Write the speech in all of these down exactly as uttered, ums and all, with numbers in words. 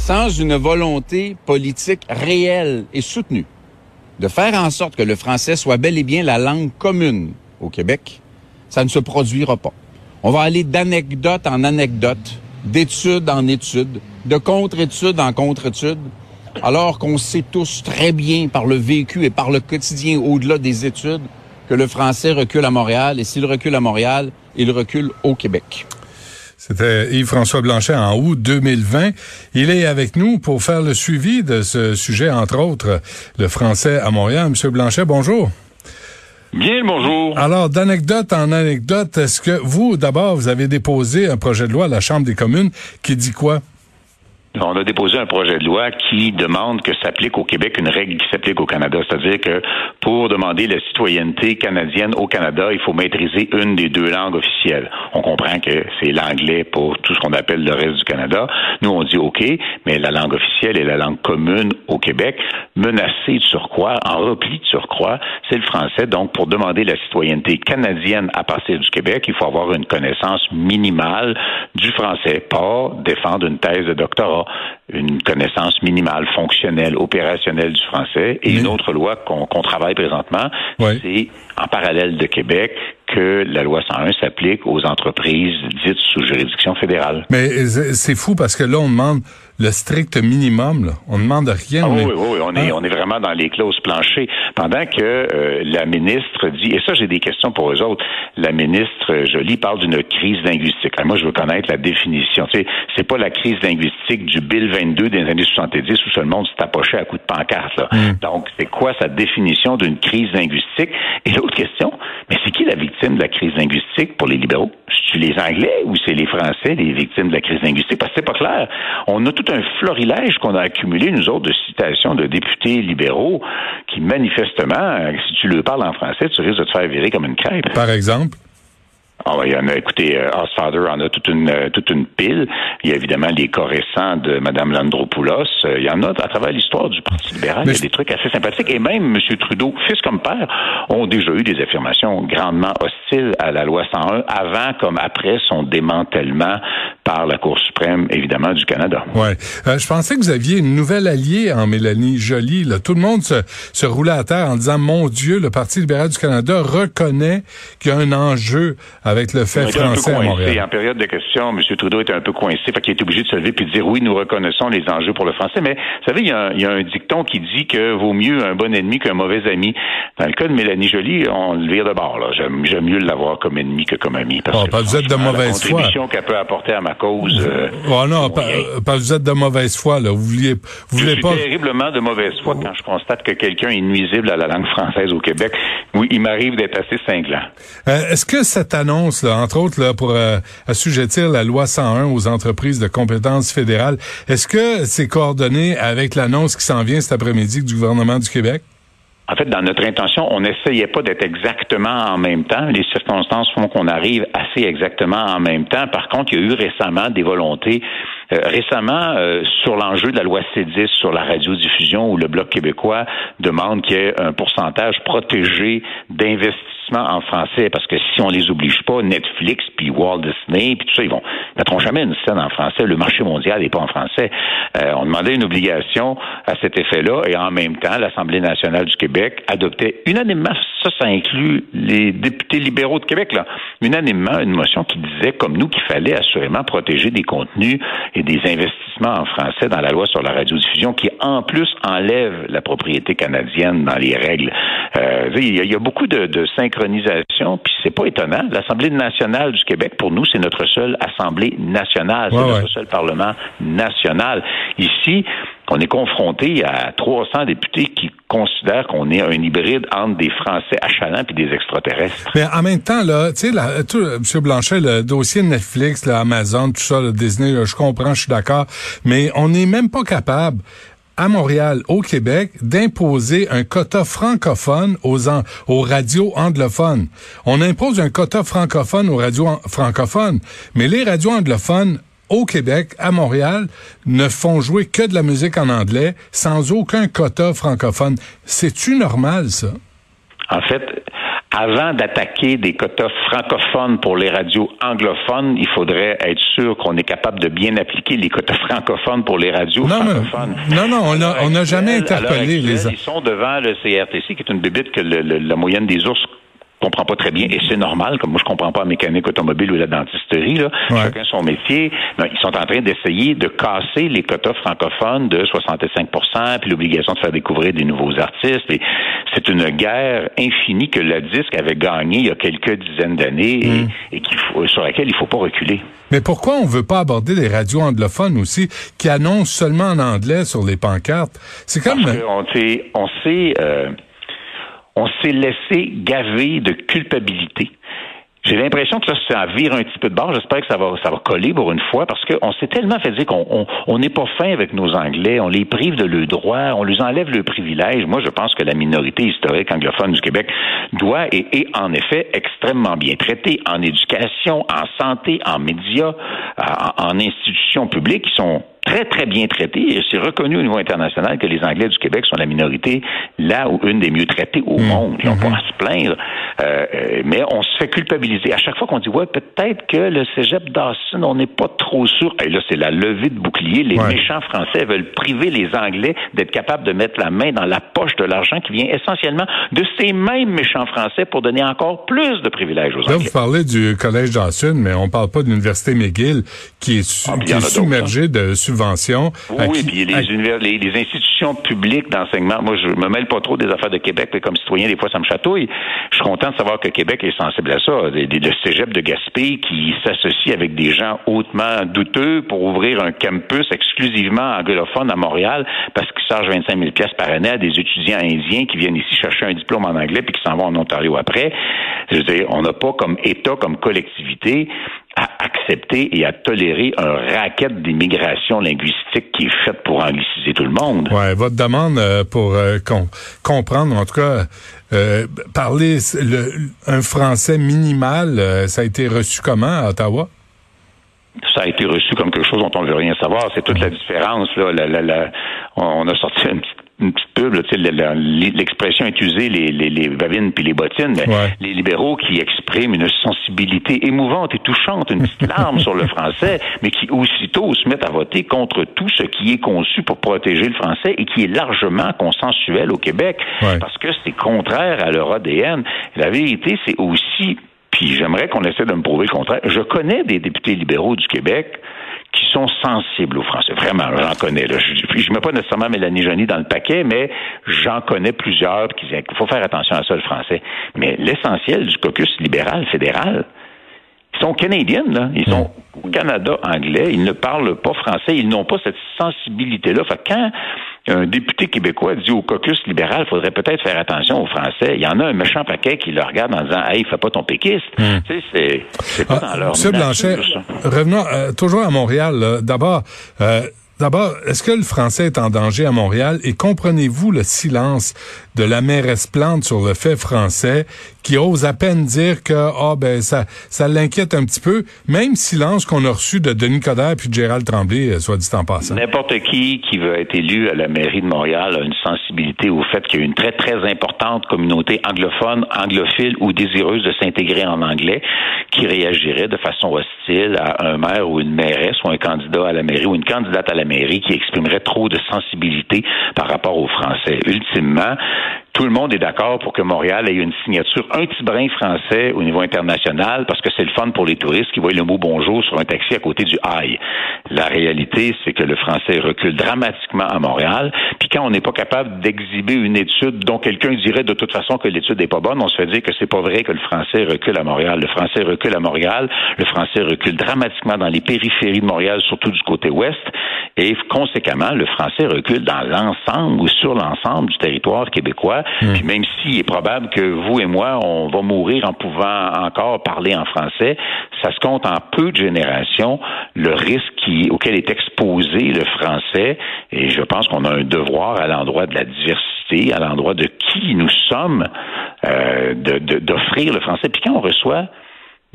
sans une volonté politique réelle et soutenue de faire en sorte que le français soit bel et bien la langue commune au Québec, ça ne se produira pas. On va aller d'anecdote en anecdote, d'étude en étude, de contre-étude en contre-étude, alors qu'on sait tous très bien par le vécu et par le quotidien au-delà des études que le français recule à Montréal, et s'il recule à Montréal, il recule au Québec. C'était Yves-François Blanchet en août deux mille vingt. Il est avec nous pour faire le suivi de ce sujet, entre autres, le français à Montréal. Monsieur Blanchet, bonjour. Bien, bonjour. Alors, d'anecdote en anecdote, est-ce que vous, d'abord, vous avez déposé un projet de loi à la Chambre des communes qui dit quoi? On a déposé un projet de loi qui demande que s'applique au Québec une règle qui s'applique au Canada. C'est-à-dire que pour demander la citoyenneté canadienne au Canada, il faut maîtriser une des deux langues officielles. On comprend que c'est l'anglais pour tout ce qu'on appelle le reste du Canada. Nous, on dit OK, mais la langue officielle est la langue commune au Québec. Menacée de surcroît, en repli de surcroît, c'est le français. Donc, pour demander la citoyenneté canadienne à partir du Québec, il faut avoir une connaissance minimale du français, pas défendre une thèse de doctorat. Une connaissance minimale, fonctionnelle, opérationnelle du français. Et mmh. une autre loi qu'on, qu'on travaille présentement, oui. c'est en parallèle de Québec que la loi cent un s'applique aux entreprises dites sous juridiction fédérale. Mais c'est fou parce que là, on demande le strict minimum. Là. On ne demande rien. Ah, mais... Oui, oui, oui. On, est, ah. on est vraiment dans les clauses planchées. Pendant que euh, la ministre dit, et ça, j'ai des questions pour eux autres, la ministre Joly parle d'une crise linguistique. Alors, moi, je veux connaître la définition. Tu sais, c'est pas la crise linguistique du Bill vingt-deux des années soixante-dix où tout le monde se tapochait à coups de pancarte. Là. Mm. Donc, c'est quoi sa définition d'une crise linguistique? Et l'autre question, mais c'est qui la victime de la crise linguistique pour les libéraux? C'est-tu les Anglais ou c'est les Français, les victimes de la crise linguistique? Parce que c'est pas clair. On a tout un florilège qu'on a accumulé, nous autres, de citations de députés libéraux qui, manifestement, si tu leur parles en français, tu risques de te faire virer comme une crêpe. Par exemple? Ah, il y en a, écoutez, euh, Osfather en a toute une euh, toute une pile. Il y a évidemment les cas récents de Mme Landropoulos. Euh, il y en a à travers l'histoire du Parti libéral. Mais il y a des trucs assez sympathiques. Et même M. Trudeau, fils comme père, ont déjà eu des affirmations grandement hostiles à la loi cent un, avant comme après son démantèlement par la Cour suprême, évidemment, du Canada. Ouais. Euh, je pensais que vous aviez une nouvelle alliée en Mélanie Joly. Là. Tout le monde se, se roulait à terre en disant, mon Dieu, le Parti libéral du Canada reconnaît qu'il y a un enjeu avec le fait français à Montréal. En période de questions, M. Trudeau était un peu coincé, fait qu'il est obligé de se lever puis de dire oui, nous reconnaissons les enjeux pour le français. Mais vous savez, il y a un, il y a un dicton qui dit que vaut mieux un bon ennemi qu'un mauvais ami. Dans le cas de Mélanie Joly, on le vire de bord. Là. J'aime, j'aime mieux l'avoir comme ennemi que comme ami. Parce oh, que pas vous êtes de mauvaise foi. La contribution qu'elle peut apporter à ma cause. Euh, oh non, pas, pas vous êtes de mauvaise foi. Là. Vous vouliez, vous je voulez suis pas... terriblement de mauvaise foi quand je constate que quelqu'un est nuisible à la langue française au Québec. Oui, il m'arrive d'être assez cinglant. Euh, est-ce que cette annonce, là, entre autres, là, pour euh, assujettir la loi cent un aux entreprises de compétences fédérales, est-ce que c'est coordonné avec l'annonce qui s'en vient cet après-midi du gouvernement du Québec? En fait, dans notre intention, on n'essayait pas d'être exactement en même temps. Les circonstances font qu'on arrive assez exactement en même temps. Par contre, il y a eu récemment des volontés, euh, récemment, euh, sur l'enjeu de la loi C dix sur la radiodiffusion, où le Bloc québécois demande qu'il y ait un pourcentage protégé d'investissement en français, parce que si on les oblige pas, Netflix, puis Walt Disney, puis tout ça, ils vont ils mettront jamais une scène en français. Le marché mondial n'est pas en français. Euh, on demandait une obligation à cet effet-là, et en même temps, l'Assemblée nationale du Québec adoptait unanimement, ça, ça inclut les députés libéraux de Québec, là, unanimement une motion qui disait, comme nous, qu'il fallait assurément protéger des contenus et des investissements en français dans la loi sur la radiodiffusion, qui en plus enlève la propriété canadienne dans les règles. Euh, il y, y a beaucoup de, de synchronisation, puis c'est pas étonnant. L'Assemblée nationale du Québec, pour nous, c'est notre seule Assemblée nationale, c'est ouais, notre ouais. seul Parlement national. Ici, on est confronté à trois cents députés qui considèrent qu'on est un hybride entre des Français achalants et des extraterrestres. Mais en même temps, là, tu sais, M. Blanchet, le dossier de Netflix, là, Amazon, tout ça, le Disney, là, je comprends, je suis d'accord, mais on n'est même pas capable à Montréal, au Québec, d'imposer un quota francophone aux, en, aux radios anglophones. On impose un quota francophone aux radios an, francophones, mais les radios anglophones au Québec, à Montréal, ne font jouer que de la musique en anglais, sans aucun quota francophone. C'est-tu normal, ça? En fait, Avant d'attaquer des quotas francophones pour les radios anglophones, il faudrait être sûr qu'on est capable de bien appliquer les quotas francophones pour les radios non, francophones. Mais, non, non, on n'a on a jamais interpellé actuelle, les... Ils sont devant le C R T C, qui est une bébite que le, le, la moyenne des ours comprend pas très bien, et c'est normal, comme moi je comprends pas la mécanique automobile ou la dentisterie, là. Ouais. Chacun son métier. Non, ils sont en train d'essayer de casser les quotas francophones de soixante-cinq pour cent, puis l'obligation de faire découvrir des nouveaux artistes. Et c'est une guerre infinie que le disque avait gagnée il y a quelques dizaines d'années et, mmh. et qu'il faut, sur laquelle il faut pas reculer. Mais pourquoi on veut pas aborder les radios anglophones aussi, qui annoncent seulement en anglais sur les pancartes? C'est comme... Parce qu'on sait... On sait euh, On s'est laissé gaver de culpabilité. J'ai l'impression que là, ça vire un petit peu de bord. J'espère que ça va, ça va coller pour une fois, parce qu'on s'est tellement fait dire qu'on on n'est pas fin avec nos Anglais, on les prive de leurs droits, on leur enlève le privilège. Moi, je pense que la minorité historique anglophone du Québec doit et est en effet extrêmement bien traitée en éducation, en santé, en médias, en, en institutions publiques qui sont très, très bien traités. C'est reconnu au niveau international que les Anglais du Québec sont la minorité là où une des mieux traitées au mmh. monde. Ils n'ont mmh. pas à se plaindre. Euh, mais on se fait culpabiliser. À chaque fois qu'on dit, ouais, peut-être que le cégep Dawson, on n'est pas trop sûr. Et là, c'est la levée de bouclier. Les ouais. méchants Français veulent priver les Anglais d'être capables de mettre la main dans la poche de l'argent qui vient essentiellement de ces mêmes méchants Français pour donner encore plus de privilèges aux Anglais. Là, vous parlez du Collège Dawson, mais on parle pas de l'Université McGill qui est, su- ah, qui est submergée de subventions. Oui, oui, puis les, à... les, les institutions publiques d'enseignement, moi, je me mêle pas trop des affaires de Québec, mais comme citoyen, des fois, ça me chatouille. Je suis content de savoir que Québec est sensible à ça. Le cégep de Gaspé qui s'associe avec des gens hautement douteux pour ouvrir un campus exclusivement anglophone à Montréal parce qu'il charge vingt-cinq mille dollars par année à des étudiants indiens qui viennent ici chercher un diplôme en anglais puis qui s'en vont en Ontario après. Je veux dire, on n'a pas comme État, comme collectivité, à accepter et à tolérer un racket d'immigration linguistique qui est faite pour angliciser tout le monde. Ouais, votre demande euh, pour euh, com- comprendre, en tout cas, euh, parler le, un français minimal, euh, ça a été reçu comment à Ottawa? Ça a été reçu comme quelque chose dont on ne veut rien savoir. C'est toute la différence, là. La, la, la, on a sorti une petite une petite pub, là, tu sais, l'expression est usée, les, les, les babines puis les bottines, mais ouais. les libéraux qui expriment une sensibilité émouvante et touchante, une petite larme sur le français, mais qui aussitôt se mettent à voter contre tout ce qui est conçu pour protéger le français et qui est largement consensuel au Québec, ouais. parce que c'est contraire à leur A D N. La vérité, c'est aussi, puis j'aimerais qu'on essaie de me prouver le contraire, je connais des députés libéraux du Québec qui sont sensibles aux Français. Vraiment, j'en connais. Là. Je ne mets pas nécessairement Mélanie Joly dans le paquet, mais j'en connais plusieurs qui disent qu'il faut faire attention à ça, le français. Mais l'essentiel du caucus libéral fédéral, ils sont canadiens, là. Ils sont au Canada anglais. Ils ne parlent pas français. Ils n'ont pas cette sensibilité-là. Fait que quand un député québécois dit au caucus libéral, il faudrait peut-être faire attention aux Français, il y en a un méchant paquet qui le regarde en disant « Hey, fais pas ton péquiste. Mmh. » Tu sais, c'est, c'est pas ah, dans leur... Monsieur Blanchet, revenons euh, toujours à Montréal. Là. D'abord... Euh, D'abord, est-ce que le français est en danger à Montréal et comprenez-vous le silence de la mairesse Plante sur le fait français qui ose à peine dire que ah oh, ben ça ça l'inquiète un petit peu, même silence qu'on a reçu de Denis Coderre puis de Gérald Tremblay, soit dit en passant. N'importe qui qui veut être élu à la mairie de Montréal a une sensibilité au fait qu'il y a une très très importante communauté anglophone, anglophile ou désireuse de s'intégrer en anglais qui réagirait de façon hostile à un maire ou une mairesse ou un candidat à la mairie ou une candidate à la mairie qui exprimerait trop de sensibilité par rapport aux Français. Ultimement, tout le monde est d'accord pour que Montréal ait une signature un petit brin français au niveau international parce que c'est le fun pour les touristes qui voient le mot bonjour sur un taxi à côté du aïe. La réalité, c'est que le français recule dramatiquement à Montréal. Puis quand on n'est pas capable d'exhiber une étude dont quelqu'un dirait de toute façon que l'étude n'est pas bonne, on se fait dire que c'est pas vrai que le français recule à Montréal. Le français recule à Montréal. Le français recule dramatiquement dans les périphéries de Montréal, surtout du côté ouest. Et conséquemment, le français recule dans l'ensemble ou sur l'ensemble du territoire québécois. Mmh. Puis même s'il est probable que vous et moi, on va mourir en pouvant encore parler en français, ça se compte en peu de générations, le risque qui, auquel est exposé le français. Et je pense qu'on a un devoir à l'endroit de la diversité, à l'endroit de qui nous sommes, euh, de, de, d'offrir le français. Puis quand on reçoit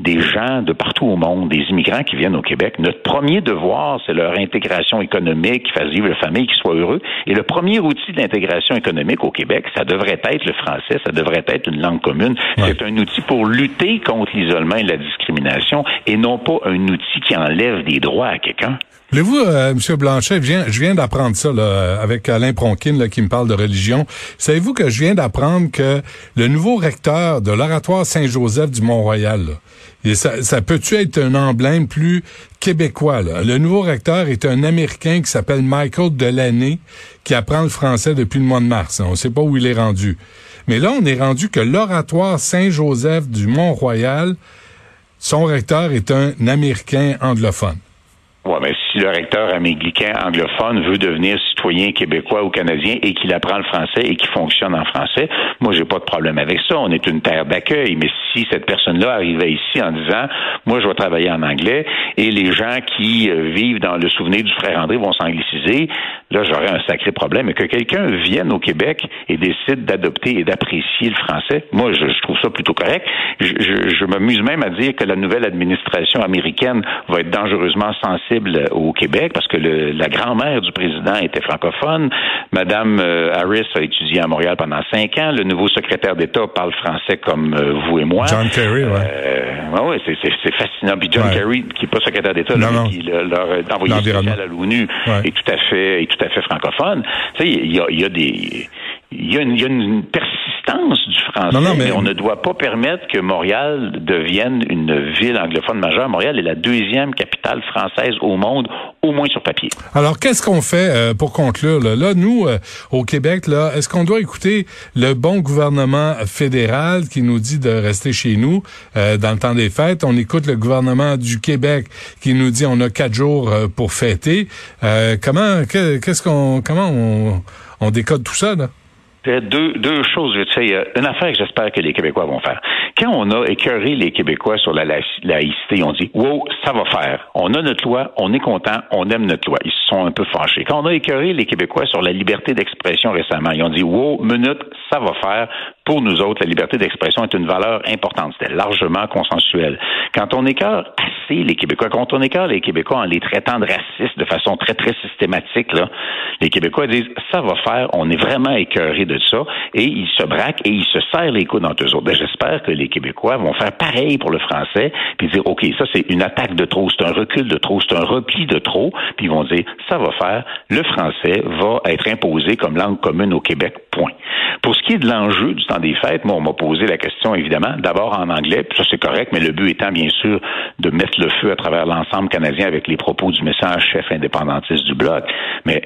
des gens de partout au monde, des immigrants qui viennent au Québec. Notre premier devoir, c'est leur intégration économique, qu'ils fassent vivre la famille, qu'ils soient heureux. Et le premier outil d'intégration économique au Québec, ça devrait être le français, ça devrait être une langue commune. Ouais. C'est un outil pour lutter contre l'isolement et la discrimination et non pas un outil qui enlève des droits à quelqu'un. Voulez-vous, euh, M. Blanchet, je viens, je viens d'apprendre ça là, avec Alain Pronkin là, qui me parle de religion. Savez-vous que je viens d'apprendre que le nouveau recteur de l'Oratoire Saint-Joseph du Mont-Royal, là, et ça, ça peut-tu être un emblème plus québécois? Là? Le nouveau recteur est un Américain qui s'appelle Michael Delaney, qui apprend le français depuis le mois de mars. On ne sait pas où il est rendu. Mais là, on est rendu que l'Oratoire Saint-Joseph du Mont-Royal, son recteur est un Américain anglophone. Ouais, mais si le recteur américain anglophone veut devenir citoyen québécois ou canadien et qu'il apprend le français et qu'il fonctionne en français, moi, j'ai pas de problème avec ça. On est une terre d'accueil. Mais si cette personne-là arrivait ici en disant, moi, je vais travailler en anglais et les gens qui euh, vivent dans le souvenir du frère André vont s'angliciser, là, j'aurais un sacré problème. Mais que quelqu'un vienne au Québec et décide d'adopter et d'apprécier le français, moi, je, je trouve ça plutôt correct. Je, je, je m'amuse même à dire que la nouvelle administration américaine va être dangereusement sensible au Québec parce que le, la grand-mère du président était francophone. Madame euh, Harris a étudié à Montréal pendant cinq ans. Le nouveau secrétaire d'État parle français comme euh, vous et moi. John Kerry, ouais. Euh, ouais, c'est, c'est, c'est fascinant. Puis John ouais. Kerry, qui n'est pas secrétaire d'État, non, là, non. qui leur, leur envoyé spécial à l'ONU, ouais. est tout à fait, est tout à fait francophone. Tu sais, il y a, il y a des, il y a une, il y a une persistance du français, non, non, mais... mais on ne doit pas permettre que Montréal devienne une ville anglophone majeure. Montréal est la deuxième capitale française au monde, au moins sur papier. Alors, qu'est-ce qu'on fait euh, pour conclure? Là, là nous, euh, au Québec, là, est-ce qu'on doit écouter le bon gouvernement fédéral qui nous dit de rester chez nous euh, dans le temps des fêtes? On écoute le gouvernement du Québec qui nous dit on a quatre jours euh, pour fêter. Euh, comment, qu'est-ce qu'on, comment on, on décode tout ça, là? Deux, deux choses, je sais, il y a une affaire que j'espère que les Québécois vont faire. Quand on a écœuré les Québécois sur la laïcité, on dit « Wow, ça va faire. On a notre loi, on est content, on aime notre loi. » Ils se sont un peu fâchés. Quand on a écœuré les Québécois sur la liberté d'expression récemment, ils ont dit « Wow, minute, ça va faire. » Pour nous autres, la liberté d'expression est une valeur importante. C'était largement consensuel. Quand on écœure assez les Québécois, quand on écœure les Québécois en les traitant de racistes de façon très, très systématique, là, les Québécois disent « Ça va faire. » On est vraiment écœurés de ça. Et ils se braquent et ils se serrent les coudes entre eux autres. Ben, j'espère que les Québécois vont faire pareil pour le français puis dire « OK, ça, c'est une attaque de trop, c'est un recul de trop, c'est un repli de trop. » Puis ils vont dire « Ça va faire. Le français va être imposé comme langue commune au Québec. Point. » Pour ce qui est de l'enjeu du temps des fêtes, moi, on m'a posé la question, évidemment, d'abord en anglais, puis ça, c'est correct, mais le but étant, bien sûr, de mettre le feu à travers l'ensemble canadien avec les propos du message chef indépendantiste du Bloc. Mais...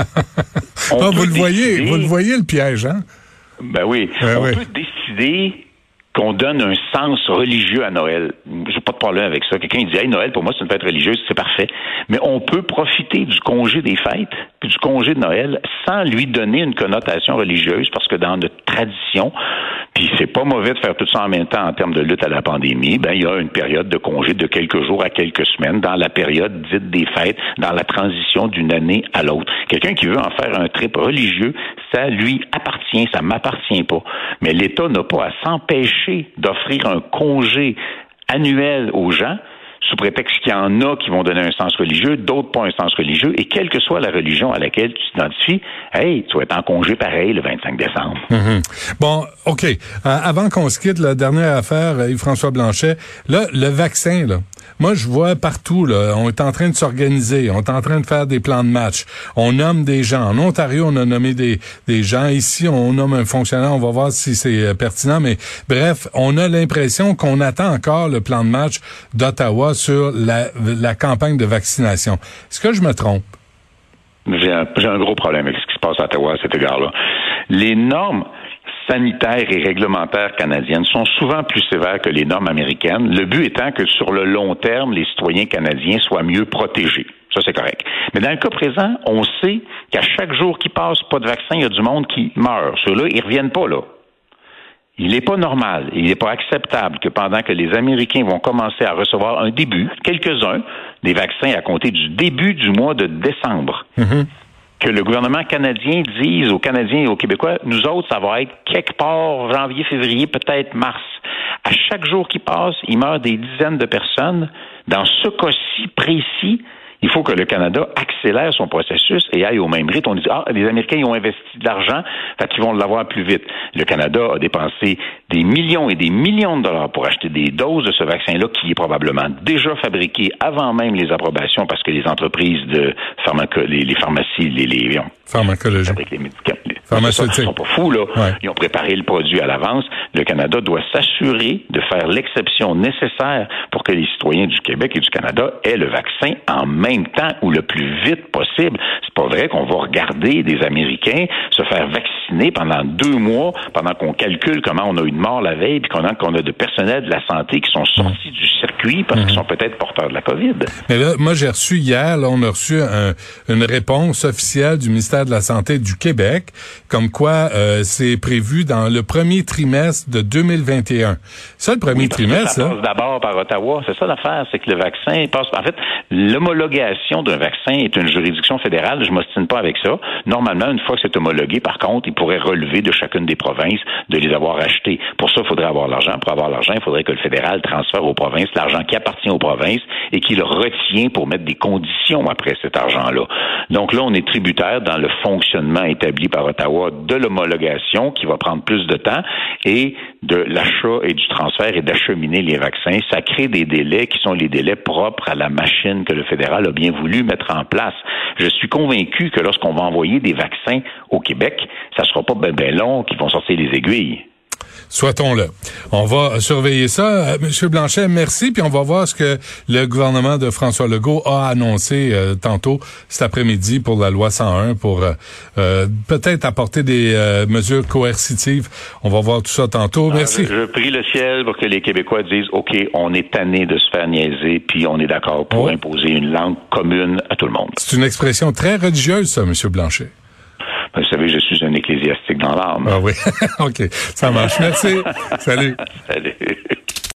on ah, vous le voyez, décider... vous le voyez, le piège, hein? Ben oui. Euh, on oui. peut décider qu'on donne un sens religieux à Noël. J'ai pas de problème avec ça. Quelqu'un dit « Hey, Noël, pour moi, c'est une fête religieuse, c'est parfait. » Mais on peut profiter du congé des fêtes, puis du congé de Noël, sans lui donner une connotation religieuse, parce que dans notre tradition, puis c'est pas mauvais de faire tout ça en même temps en termes de lutte à la pandémie, ben il y a une période de congé de quelques jours à quelques semaines, dans la période dite des fêtes, dans la transition d'une année à l'autre. Quelqu'un qui veut en faire un trip religieux, ça lui appartient, ça m'appartient pas. Mais l'État n'a pas à s'empêcher d'offrir un congé annuel aux gens, sous prétexte qu'il y en a qui vont donner un sens religieux, d'autres pas un sens religieux, et quelle que soit la religion à laquelle tu t'identifies, hey, tu vas être en congé pareil le vingt-cinq décembre. Mm-hmm. Bon, OK. Euh, avant qu'on se quitte, la dernière affaire, Yves-François Blanchet, là, le vaccin, là, moi, je vois partout, là, on est en train de s'organiser, on est en train de faire des plans de match, on nomme des gens. En Ontario, on a nommé des, des gens. Ici, on nomme un fonctionnaire, on va voir si c'est pertinent, mais bref, on a l'impression qu'on attend encore le plan de match d'Ottawa sur la, la campagne de vaccination. Est-ce que je me trompe? J'ai un, j'ai un gros problème avec ce qui se passe à Ottawa à cet égard-là. Les normes sanitaires et réglementaires canadiennes sont souvent plus sévères que les normes américaines, le but étant que sur le long terme, les citoyens canadiens soient mieux protégés. Ça, c'est correct. Mais dans le cas présent, on sait qu'à chaque jour qui passe, pas de vaccin, il y a du monde qui meurt. Ceux-là, ils reviennent pas là. Il n'est pas normal, il n'est pas acceptable que pendant que les Américains vont commencer à recevoir un début, quelques-uns, des vaccins à compter du début du mois de décembre, mm-hmm. que le gouvernement canadien dise aux Canadiens et aux Québécois, nous autres, ça va être quelque part janvier, février, peut-être mars. À chaque jour qui passe, il meurt des dizaines de personnes. Dans ce cas-ci précis, il faut que le Canada accélère son processus et aille au même rythme. On dit, ah, les Américains, ils ont investi de l'argent, fait qu'ils vont l'avoir plus vite. Le Canada a dépensé des millions et des millions de dollars pour acheter des doses de ce vaccin-là qui est probablement déjà fabriqué avant même les approbations parce que les entreprises de pharmaco, les, les pharmacies, les, les, pharmacologie, les médicaments, les pharmaceutiques, ils sont pas fous, là. Ouais. Ils ont préparé le produit à l'avance. Le Canada doit s'assurer de faire l'exception nécessaire pour que les citoyens du Québec et du Canada aient le vaccin en même temps ou le plus vite possible. C'est pas vrai qu'on va regarder des Américains se faire vacciner pendant deux mois, pendant qu'on calcule comment on a eu de mort la veille, puis qu'on a, qu'on a de personnel de la santé qui sont sortis mmh. du circuit parce mmh. qu'ils sont peut-être porteurs de la COVID. Mais là, moi, j'ai reçu hier, là, on a reçu un, une réponse officielle du ministère de la Santé du Québec, comme quoi euh, c'est prévu dans le premier trimestre de deux mille vingt et un. Ça, le premier oui, trimestre, ça passe d'abord par Ottawa. C'est ça l'affaire, c'est que le vaccin passe... En fait, l'homologation d'un vaccin est une juridiction fédérale. Je m'ostine pas avec ça. Normalement, une fois que c'est homologué, par contre, il pourrait relever de chacune des provinces de les avoir achetés. Pour ça, il faudrait avoir l'argent. Pour avoir l'argent, il faudrait que le fédéral transfère aux provinces l'argent qui appartient aux provinces et qu'il retient pour mettre des conditions après cet argent-là. Donc là, on est tributaire dans le fonctionnement établi par Ottawa de l'homologation qui va prendre plus de temps et de l'achat et du transfert et d'acheminer les vaccins. Ça crée des délais qui sont les délais propres à la machine que le fédéral a bien voulu mettre en place. Je suis convaincu que lorsqu'on va envoyer des vaccins au Québec, ça sera pas ben, ben long qu'ils vont sortir les aiguilles. Souhaitons-le. On va surveiller ça. Euh, Monsieur Blanchet, merci, puis on va voir ce que le gouvernement de François Legault a annoncé euh, tantôt cet après-midi pour la loi cent un, pour euh, euh, peut-être apporter des euh, mesures coercitives. On va voir tout ça tantôt. Merci. Alors, je, je prie le ciel pour que les Québécois disent, OK, on est tanné de se faire niaiser, puis on est d'accord pour oh. imposer une langue commune à tout le monde. C'est une expression très religieuse, ça, Monsieur Blanchet. Vous savez, je suis un ecclésiastique dans l'âme. Ah oui, OK, ça marche. Merci. Salut. Salut.